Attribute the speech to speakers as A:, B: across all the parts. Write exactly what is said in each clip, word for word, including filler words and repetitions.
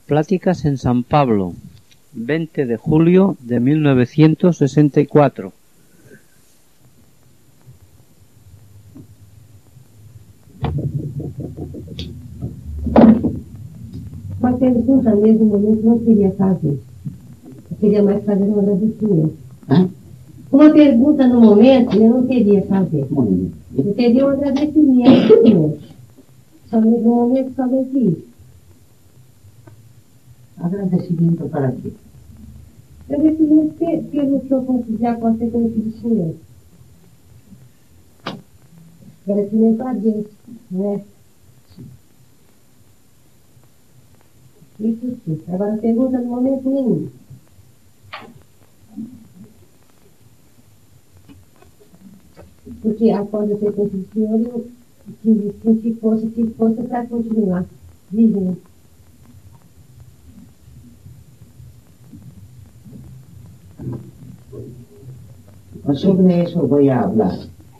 A: Pláticas en San Pablo, veinte de julio de mil novecientos sesenta y cuatro.
B: Uma pergunta mesmo no momento não queria fazer. Eu queria mais fazer um agradecimento.
C: Hã?
B: Uma pergunta no momento eu não queria fazer. Eu queria um agradecimento. Somente no momento, somente isso.
C: Agradecimiento para quê?
B: Agradecimento pe- pelo que eu consegui acontecer com esse senhor. Agradecimento a Deus, né? Isso sim. Agora, pergunta no momento nenhum. Porque após eu ter conhecido o senhor, eu tive, senti força, tive força para continuar vivendo.
C: Sobre eso voy a hablar.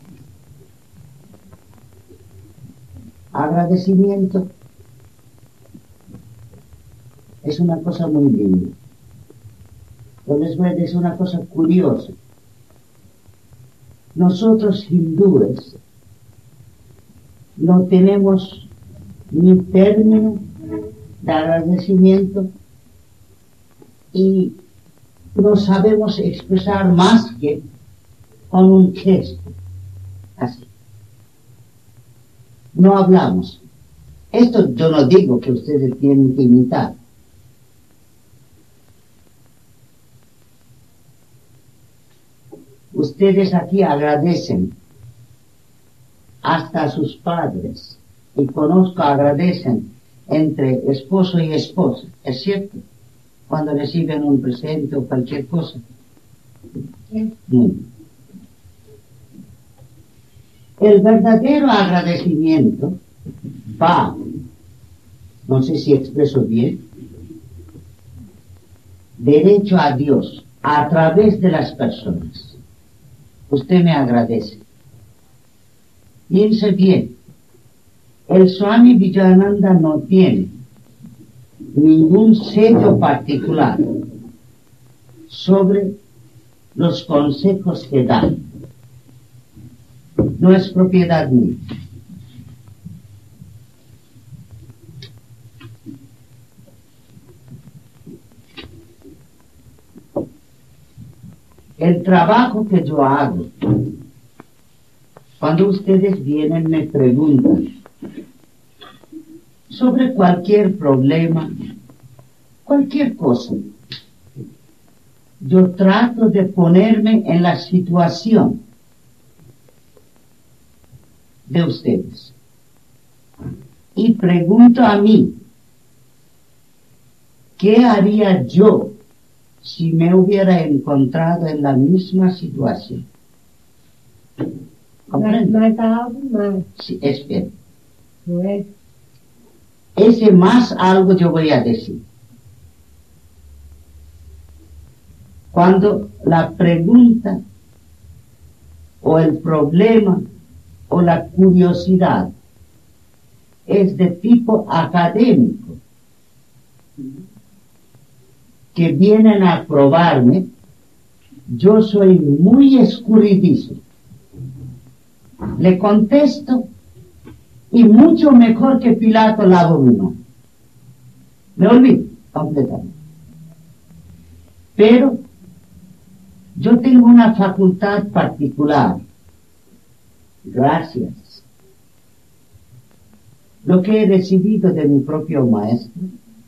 C: Agradecimiento es una cosa muy linda. Pero les voy a decir una cosa curiosa. Nosotros hindúes no tenemos ni término de agradecimiento y no sabemos expresar más que con un gesto, así. No hablamos. Esto yo no digo que ustedes tienen que imitar. Ustedes aquí agradecen hasta a sus padres, y conozco agradecen entre esposo y esposa, ¿es cierto? Cuando reciben un presente o cualquier cosa.
B: Sí.
C: Muy bien. El verdadero agradecimiento va, no sé si expreso bien, derecho a Dios a través de las personas. Usted me agradece. Piense bien, el Swami Vivekananda no tiene ningún sello particular sobre los consejos que da. No es propiedad mía. El trabajo que yo hago, cuando ustedes vienen me preguntan sobre cualquier problema, cualquier cosa, yo trato de ponerme en la situación de ustedes y pregunto a mí, ¿qué haría yo si me hubiera encontrado en la misma situación?
B: Mas,
C: ¿Comprende?
B: mas há algo mais,
C: Sí, espera.
B: não é?
C: Ese más algo yo voy a decir. Cuando la pregunta o el problema o la curiosidad es de tipo académico, que vienen a probarme, yo soy muy escurridizo. Le contesto y mucho mejor que Pilato lavo mi mano. Me olvido completamente. Pero yo tengo una facultad particular. Gracias. Lo que he recibido de mi propio maestro,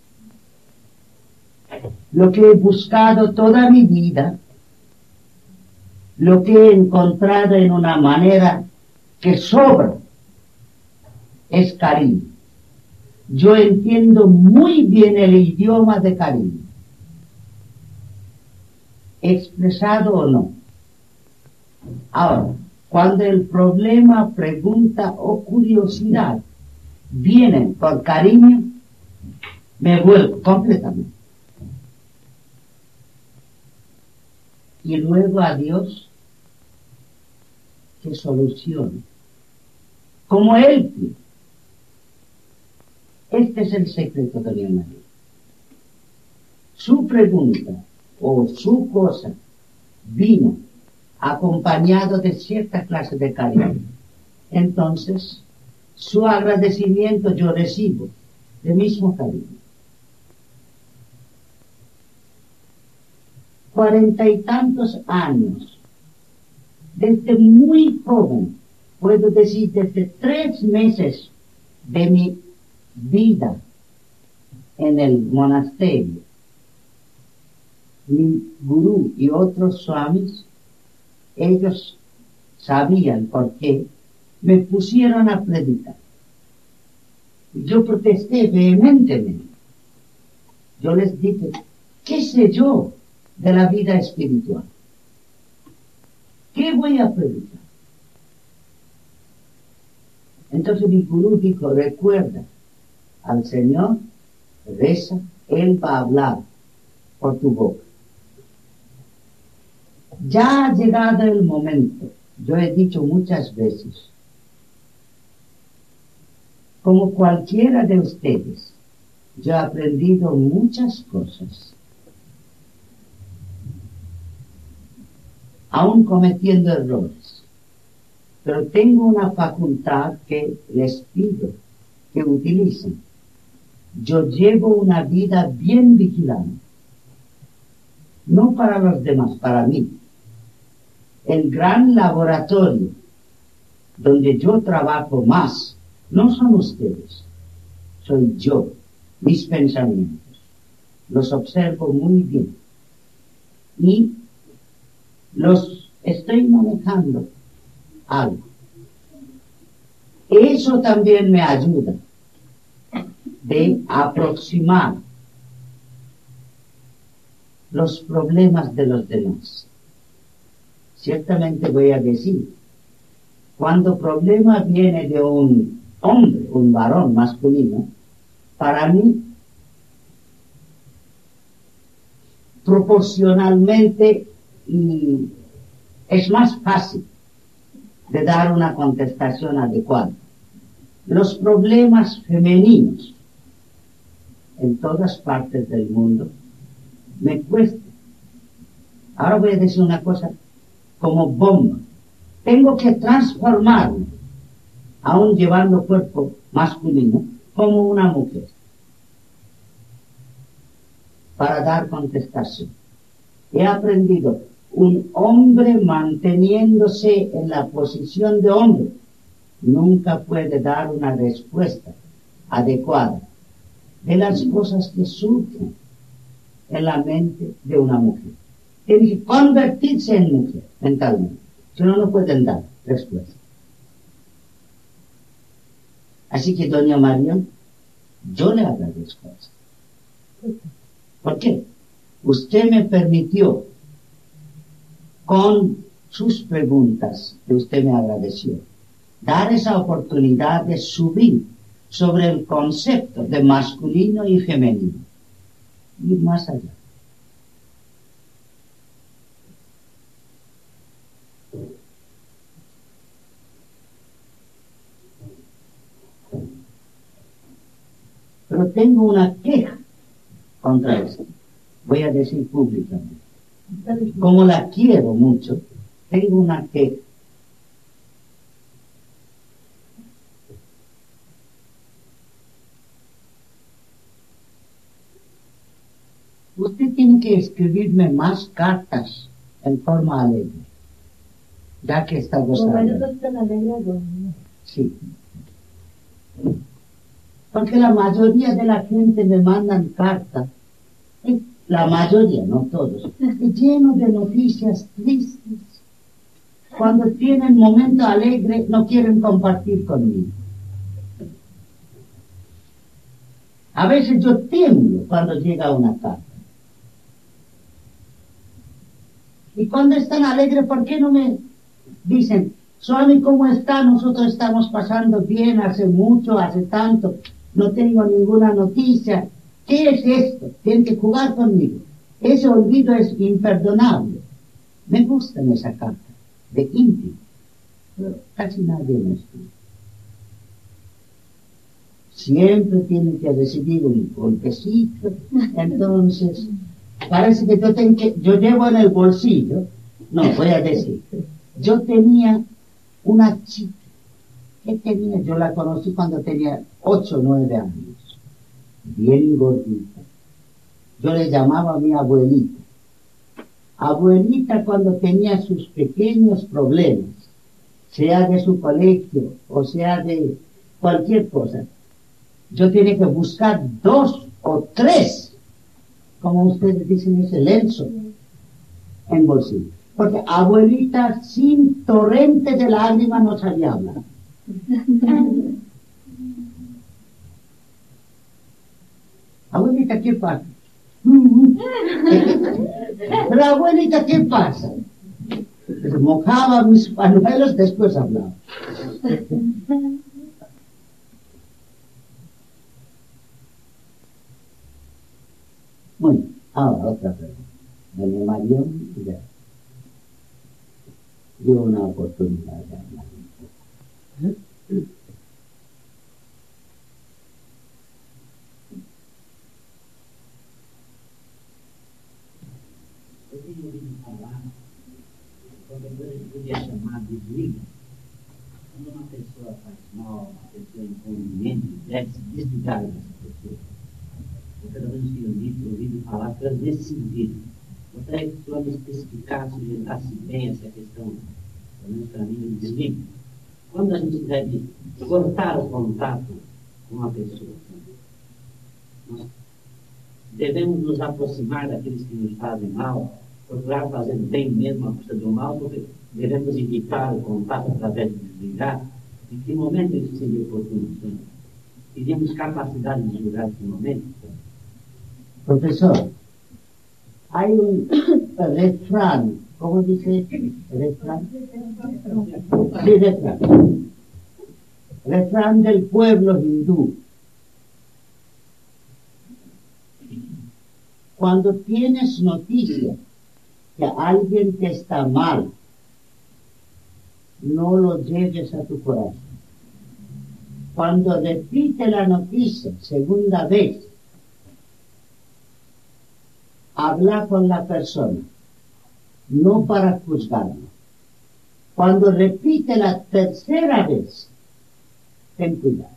C: lo que he buscado toda mi vida, lo que he encontrado en una manera que sobra, es cariño. Yo entiendo muy bien el idioma de cariño, expresado o no. Ahora, cuando el problema, pregunta o curiosidad vienen por cariño, me vuelvo completamente. Y luego a Dios que solucione, como Él quiere. Este es el secreto de mi marido. su pregunta o su cosa vino acompañado de cierta clase de cariño, entonces su agradecimiento yo recibo de mismo cariño. Cuarenta y tantos años, desde muy joven, puedo decir desde tres meses de mi vida en el monasterio, mi gurú y otros swamis, ellos sabían por qué me pusieron a predicar. Yo protesté vehementemente. Yo les dije, ¿qué sé yo de la vida espiritual? ¿Qué voy a predicar? Entonces mi gurú dijo, recuerda al Señor, reza, Él va a hablar por tu boca. Ya ha llegado el momento, yo he dicho muchas veces, como cualquiera de ustedes, yo he aprendido muchas cosas, aún cometiendo errores, pero tengo una facultad que les pido que utilicen. Yo llevo una vida bien vigilada, no para los demás, para mí. El gran laboratorio donde yo trabajo más no son ustedes, soy yo, mis pensamientos. Los observo muy bien y los estoy manejando algo. Eso también me ayuda de aproximar los problemas de los demás. Ciertamente voy a decir, cuando problema viene de un hombre, un varón masculino, para mí, proporcionalmente, y es más fácil de dar una contestación adecuada. Los problemas femeninos en todas partes del mundo me cuesta. Ahora voy a decir una cosa como bomba. Tengo que transformarme, aún llevando cuerpo masculino, como una mujer, para dar contestación. He aprendido, un hombre manteniéndose en la posición de hombre nunca puede dar una respuesta adecuada de las cosas que surgen en la mente de una mujer. Tiene que convertirse en mujer mentalmente, si no, no pueden dar respuesta. Así que, doña María, yo le agradezco eso. ¿Por qué? Usted me permitió, con sus preguntas que usted me agradeció, dar esa oportunidad de subir sobre el concepto de masculino y femenino, ir más allá. Pero tengo una queja contra esto. Voy a decir públicamente. Como la quiero mucho, tengo una queja. Usted tiene que escribirme más cartas en forma alegre, ya que está gozando. Sí. Porque la mayoría de la gente me mandan cartas, la mayoría, no todos, lleno de noticias tristes. Cuando tienen momento alegre, no quieren compartir conmigo. A veces yo tiemblo cuando llega una carta. Y cuando están alegres, ¿por qué no me dicen, Swami, ¿cómo está? Nosotros estamos pasando bien hace mucho, hace tanto, no tengo ninguna noticia. ¿Qué es esto? Tienen que jugar conmigo. Ese olvido es imperdonable. Me gustan esa carta, de íntimo, pero casi nadie me escribe. Siempre tienen que recibir un golpecito, entonces parece que yo, ten que yo llevo en el bolsillo, no, voy a decir, yo tenía una chica, ¿qué tenía? Yo la conocí cuando tenía ocho o nueve años, bien gordita. Yo le llamaba a mi abuelita. Abuelita cuando tenía sus pequeños problemas, sea de su colegio o sea de cualquier cosa, yo tenía que buscar dos o tres, como ustedes dicen, ese lenzo en bolsillo. Porque abuelita sin torrente de lágrimas no sabía hablar. Abuelita, ¿qué pasa? Pero abuelita, ¿qué pasa? Pues mojaba mis pañuelos, después hablaba. Bueno, ahora otra pregunta. Doña Marión ya dio una oportunidad de hablar un poco.
D: Eu tenho ouvido falar, qualquer coisa que podia chamar de desliga. Quando uma pessoa faz mal, uma pessoa inconveniente, deve se desligar dessa pessoa. Eu pelo menos tenho ouvido, ouvido falar coisas nesse sentido. Gostaria que o senhor me especificasse, orientasse bem essa questão, pelo menos para mim, do desliga. Quando a gente deve cortar o contato com uma pessoa, nós devemos nos aproximar daqueles que nos fazem mal, procurar fazer bem mesmo à custa do mal, porque devemos evitar o contato através de desligar. Em que momento isso seria oportuno, senhor? Teríamos capacidade de julgar esse momento?
C: Profesor, hay un refrán, ¿cómo dice? ¿Refrán? Sí, refrán. Refrán del pueblo hindú. Cuando tienes noticia que alguien te está mal, no lo lleves a tu corazón. Cuando repite la noticia segunda vez, habla con la persona, no para juzgarlo. Cuando repite la tercera vez, ten cuidado.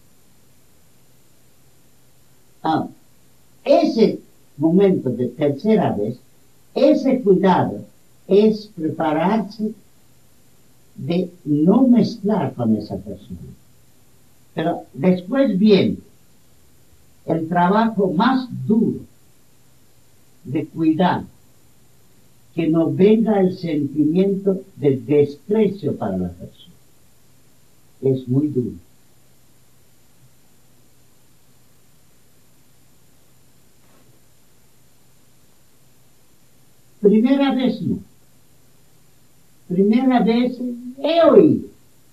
C: Ah, ese momento de tercera vez, ese cuidado es prepararse de no mezclar con esa persona. Pero después viene el trabajo más duro de cuidar, que no venga el sentimiento de desprecio para la persona. Es muy duro. Primera vez no. Primera vez he oído.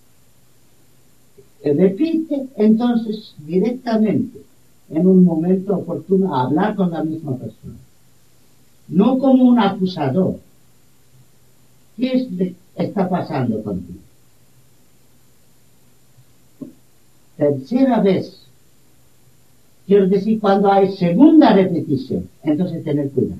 C: Repite, entonces directamente, en un momento oportuno, hablar con la misma persona. No como un acusador. ¿Qué es de, está pasando contigo? Tercera vez. Quiero decir, cuando hay segunda repetición, entonces tener cuidado.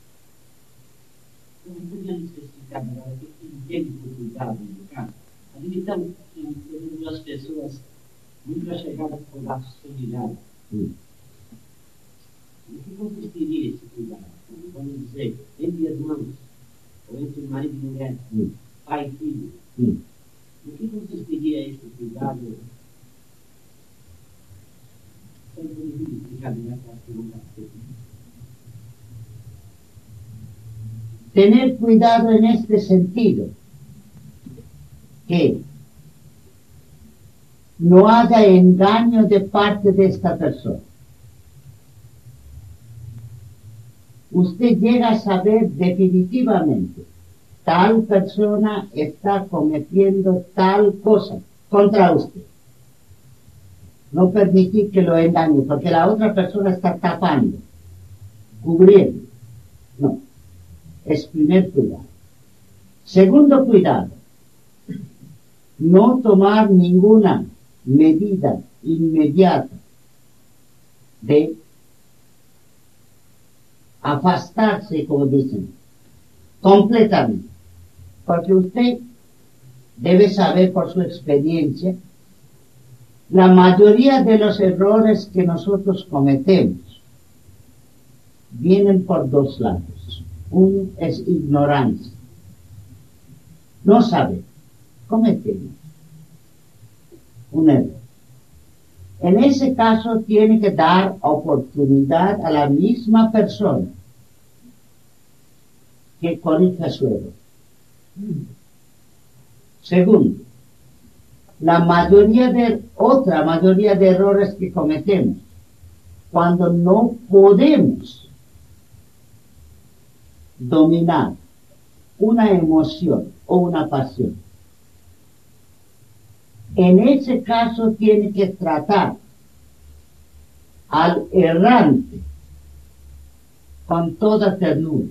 D: Não podia me especificar agora o que entende por cuidado no caso. Admitamos que temos duas pessoas muito achegadas por laços familiares.
C: Hum.
D: O que consistiria esse cuidado? Vamos dizer, entre irmãos, ou entre marido e mulher,
C: Hum.
D: pai e filho.
C: Hum.
D: O que consistiria esse cuidado? Só não poderia explicar melhor para as perguntas.
C: Tener cuidado en este sentido, que no haya engaño de parte de esta persona. Usted llega a saber definitivamente, tal persona está cometiendo tal cosa contra usted. No permitir que lo engañe, porque la otra persona está tapando, cubriendo. No. Es primer cuidado. Segundo cuidado, no tomar ninguna medida inmediata de afastarse, como dicen, completamente. Porque usted debe saber por su experiencia, la mayoría de los errores que nosotros cometemos vienen por dos lados. Uno es ignorancia. No saber. Cometemos un error. En ese caso tiene que dar oportunidad a la misma persona que corrija su error. Segundo, la mayoría de, otra mayoría de errores que cometemos, cuando no podemos dominar una emoción o una pasión. En ese caso tiene que tratar al errante con toda ternura.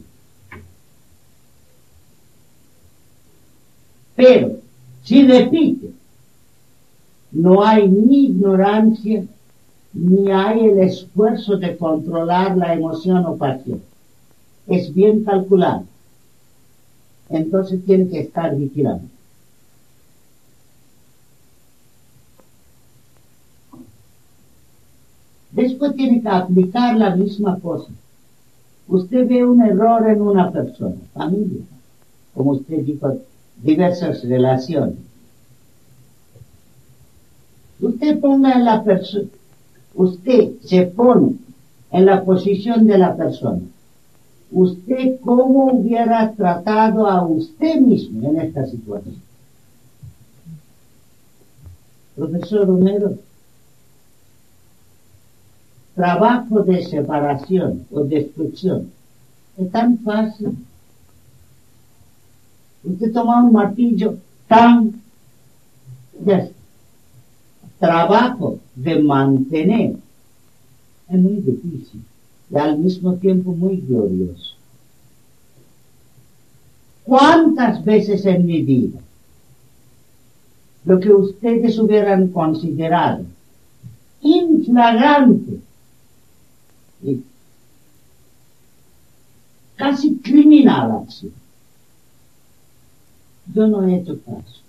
C: Pero, si repite, no hay ni ignorancia, ni hay el esfuerzo de controlar la emoción o pasión. Es bien calculado. Entonces tiene que estar vigilando. Después tiene que aplicar la misma cosa. Usted ve un error en una persona, familia, como usted dijo, diversas relaciones. Usted ponga en la persona, usted se pone en la posición de la persona. ¿Usted cómo hubiera tratado a usted mismo en esta situación? Profesor Romero, trabajo de separación o destrucción es tan fácil. Usted toma un martillo, tan, ya está. Trabajo de mantener es muy difícil y al mismo tiempo muy glorioso. ¿Cuántas veces en mi vida lo que ustedes hubieran considerado inflagrante y casi criminal acción, yo no he hecho caso?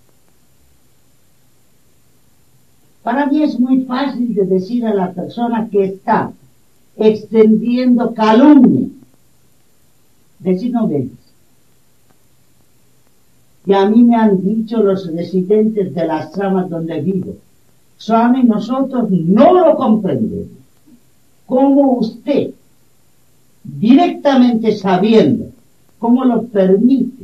C: Para mí es muy fácil de decir a la persona que está extendiendo calumnia, decir no ves. Y a mí me han dicho los residentes de las tramas donde vivo, Swami, nosotros no lo comprendemos. ¿Cómo usted, directamente sabiendo, cómo lo permite,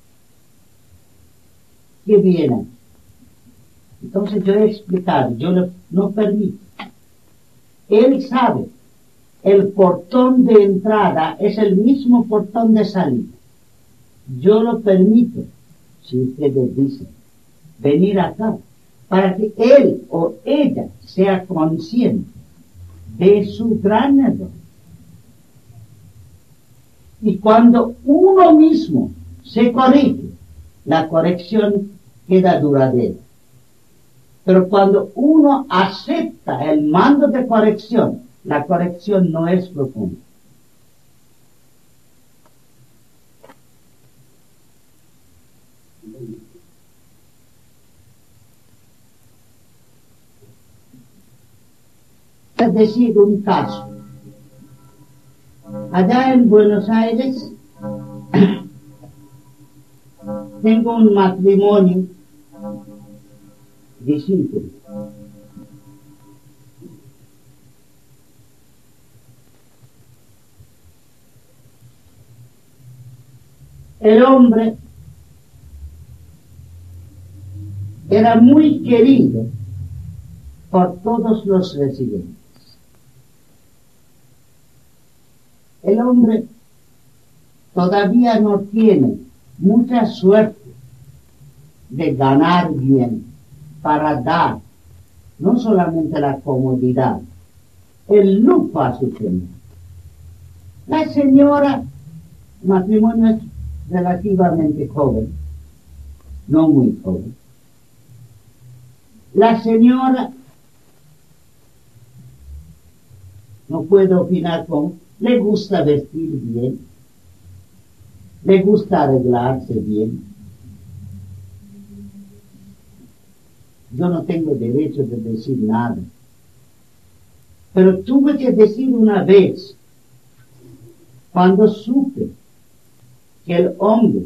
C: que viene? Entonces yo he explicado, yo lo, no permito. Él sabe, el portón de entrada es el mismo portón de salida. Yo lo permito, si ustedes dicen, venir acá, para que él o ella sea consciente de su gran error. Y cuando uno mismo se corrige, la corrección queda duradera. Pero cuando uno acepta el mando de corrección, la corrección no es profunda. Es decir, un caso. Allá en Buenos Aires tengo un matrimonio discípulo. El hombre era muy querido por todos los residentes. El hombre todavía no tiene mucha suerte de ganar bien para dar no solamente la comodidad, el lujo a su señora. La señora, matrimonio es relativamente joven, no muy joven. La señora no puedo opinar cómo. Le gusta vestir bien, le gusta arreglarse bien. Yo no tengo derecho de decir nada. Pero tuve que decir una vez, cuando supe que el hombre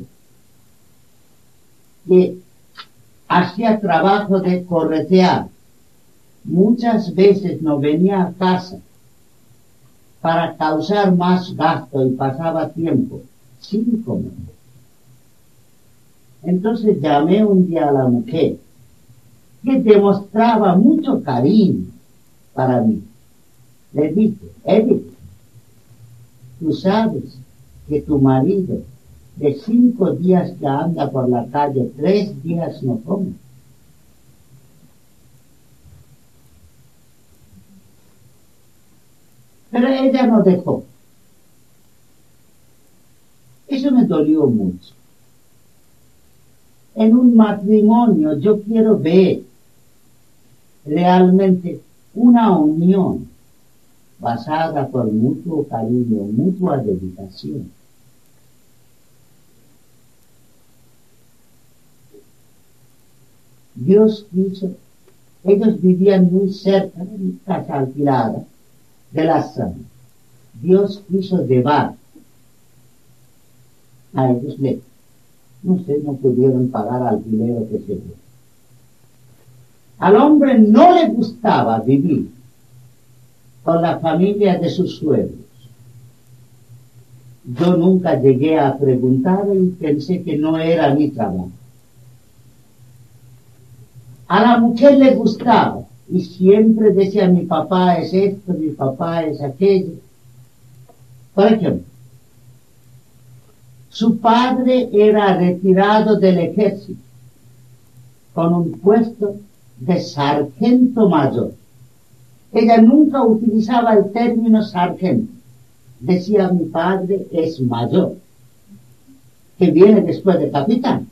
C: que hacía trabajo de corretear muchas veces no venía a casa para causar más gasto y pasaba tiempo sin comer. Entonces llamé un día a la mujer que demostraba mucho cariño para mí. Le dije, Edith, tú sabes que tu marido de cinco días que anda por la calle, tres días no come. Pero ella no dejó. Eso me dolió mucho. En un matrimonio yo quiero ver realmente una unión basada por mutuo cariño, mutua dedicación. Dios quiso, ellos vivían muy cerca de mi casa alquilada, de la zona. Dios quiso llevar a ellos lejos. No sé, no pudieron pagar alquiler o qué sé yo. Al hombre no le gustaba vivir con la familia de sus suegros. Yo nunca llegué a preguntar y pensé que no era mi trabajo. A la mujer le gustaba y siempre decía, mi papá es esto, mi papá es aquello. Por ejemplo, su padre era retirado del ejército con un puesto de sargento mayor. Ella nunca utilizaba el término sargento. Decía, mi padre es mayor, que viene después de capitán.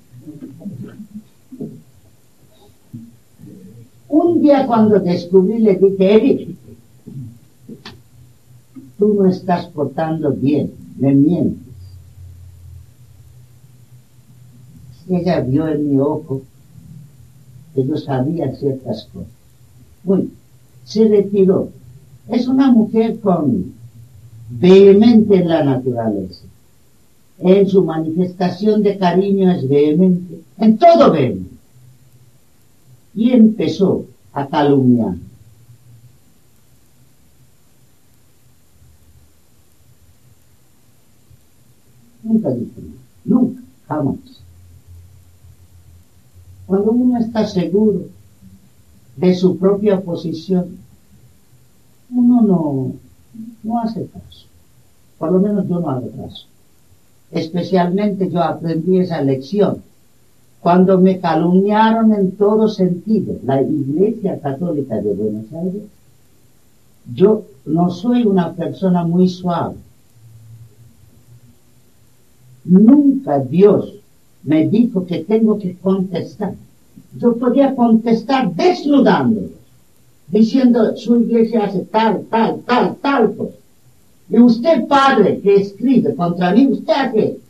C: Un día cuando descubrí, le dije, Edith, tú no estás portando bien, me mientes. Ella vio en mi ojo que yo sabía ciertas cosas. Bueno, se retiró. Es una mujer con vehemente en la naturaleza. En su manifestación de cariño es vehemente, en todo vehemente. Y empezó a calumniar. Nunca dije nada, nunca, jamás. Cuando uno está seguro de su propia posición, uno no, no hace caso. Por lo menos yo no hago caso. Especialmente yo aprendí esa lección cuando me calumniaron en todo sentido. La Iglesia Católica de Buenos Aires, yo no soy una persona muy suave. Nunca Dios me dijo que tengo que contestar. Yo podía contestar desnudándolos, diciendo, su iglesia hace tal, tal, tal, tal cosa. Y usted, padre, que escribe contra mí, usted hace.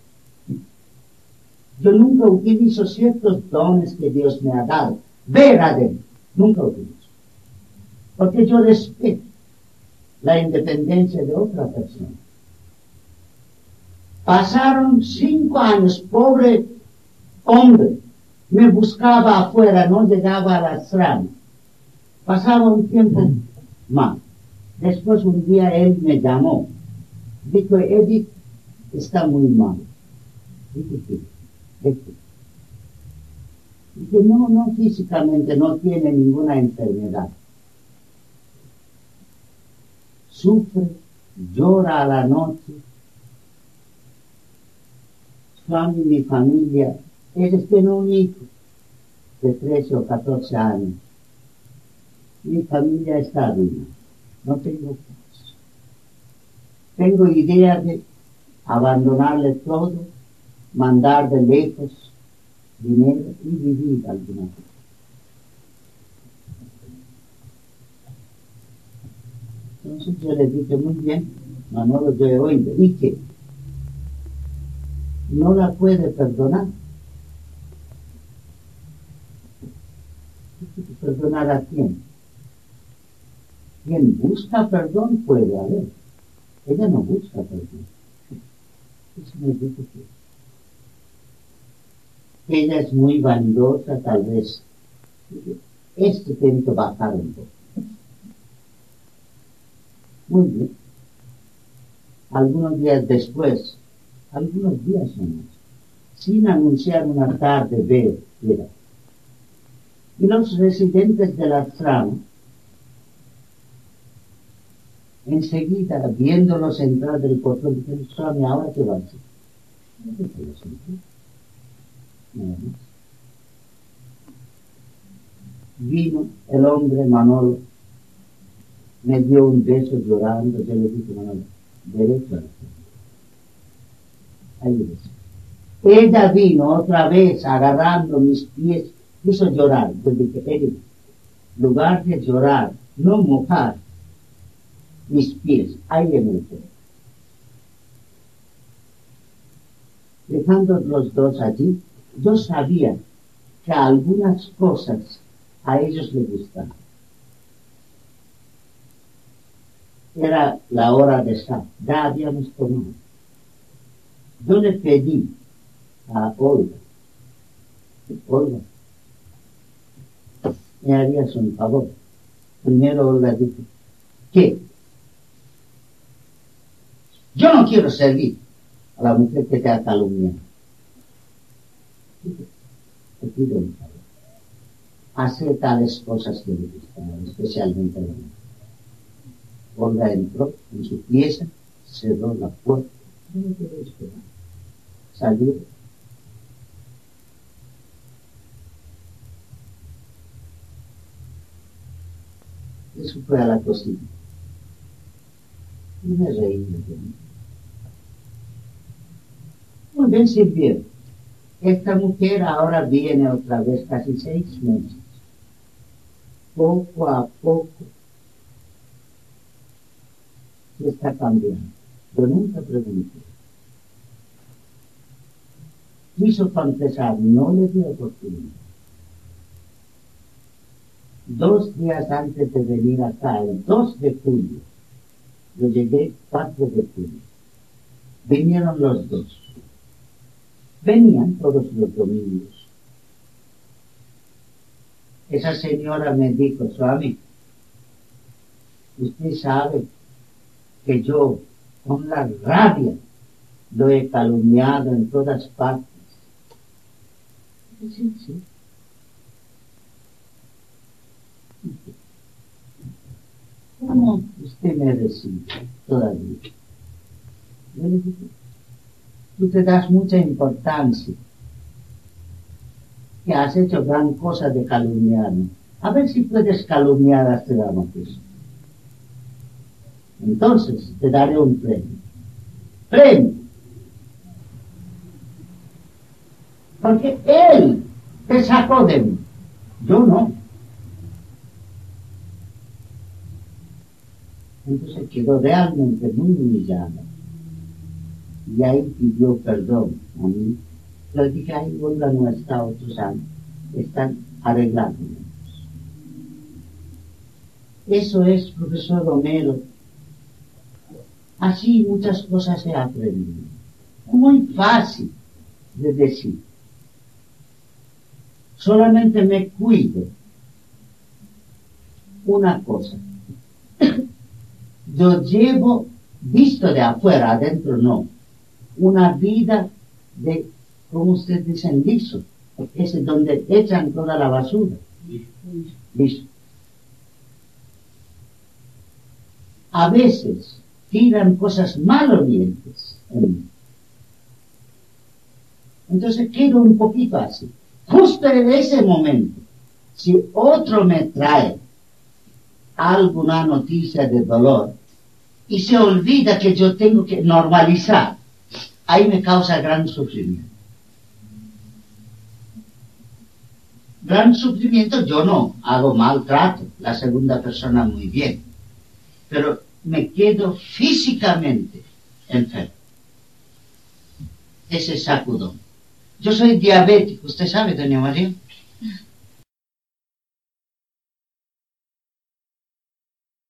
C: Yo nunca utilizo ciertos dones que Dios me ha dado. Ver adentro. Nunca utilizo. Porque yo respeto la independencia de otra persona. Pasaron cinco años, pobre hombre, me buscaba afuera, no llegaba a las ramas. Pasaba un tiempo más. Después un día él me llamó. Dijo, Edith, está muy mal. Dije, ¿qué? Dije, Dije, no, no físicamente, no tiene ninguna enfermedad. Sufre, llora a la noche. Swami, mi familia, ellos tienen un hijo de trece o catorce años. Mi familia está bien, no tengo caso. Tengo idea de abandonarle todo, mandar de lejos dinero y vivir alguna vez. Entonces yo le dije, muy bien, Manolo, yo he oído. ¿Y qué? No la puede perdonar. ¿Perdonar a quién? Quien busca perdón puede haber. Ella no busca perdón. Eso me dijo que ella es muy vanidosa, tal vez. Esto tiene que bajar un poco. Muy bien. Algunos días después, algunos días menos, sin anunciar una tarde B, era. Y los residentes de la trama, enseguida, viéndolos entrar del portón, dijeron, Swami, ¿ahora qué va a hacer? No sé qué lo sentí. Nada más. Vino el hombre, Manolo, me dio un beso llorando, yo le dije, Manolo, derecho a la cama. Ahí es. Ella vino otra vez agarrando mis pies, quiso llorar. Yo dije, en lugar de llorar, no mojar mis pies, ahí en el pelo. Dejando los dos allí, yo sabía que algunas cosas a ellos les gustaban. Era la hora de estar, ya habíamos tomado. Yo le pedí a Olga, Olga, me harías un favor. Primero Olga dijo, ¿qué? Yo no quiero servir a la mujer que te ha calumniado. Te pido un favor. Hace tales cosas que le gustan, especialmente a la mujer. Olga entró en su pieza, cerró la puerta. Yo no quiero esperar. Salió. Eso fue a la cocina. Y me reí de mí. Muy bien, sirvió. Esta mujer ahora viene otra vez casi seis meses. Poco a poco se está cambiando. Yo nunca pregunté. Quiso confesar, no le dio oportunidad. Dos días antes de venir acá, el dos de julio, yo llegué cuatro de julio. Vinieron los dos. Venían todos los domingos. Esa señora me dijo, Swami, usted sabe que yo, con la rabia, lo he calumniado en todas partes. Sí, sí. ¿Cómo usted me recibe todavía? Yo le dije, tú te das mucha importancia, que has hecho gran cosa de calumniarme. A ver si puedes calumniar a este Ramakrishna. Entonces te daré un premio. ¡Premio! Porque él te sacó de mí, yo no. Entonces quedó realmente muy humillado. Y ahí pidió perdón a mí. Le dije, ahí Olga no está otros años. Están arreglándonos. Eso es, profesor Romero. Así muchas cosas he aprendido. Muy fácil de decir. Solamente me cuido. Una cosa. Yo llevo, visto de afuera, adentro no, una vida de, como ustedes dicen, liso. Es donde echan toda la basura. Liso. A veces tiran cosas malolientes en mí. Entonces quedo un poquito así. Justo en ese momento, si otro me trae alguna noticia de dolor y se olvida que yo tengo que normalizar, ahí me causa gran sufrimiento. Gran sufrimiento, yo no hago maltrato, la segunda persona muy bien, pero me quedo físicamente enfermo. Ese sacudón. Yo soy diabético, usted sabe, doña María.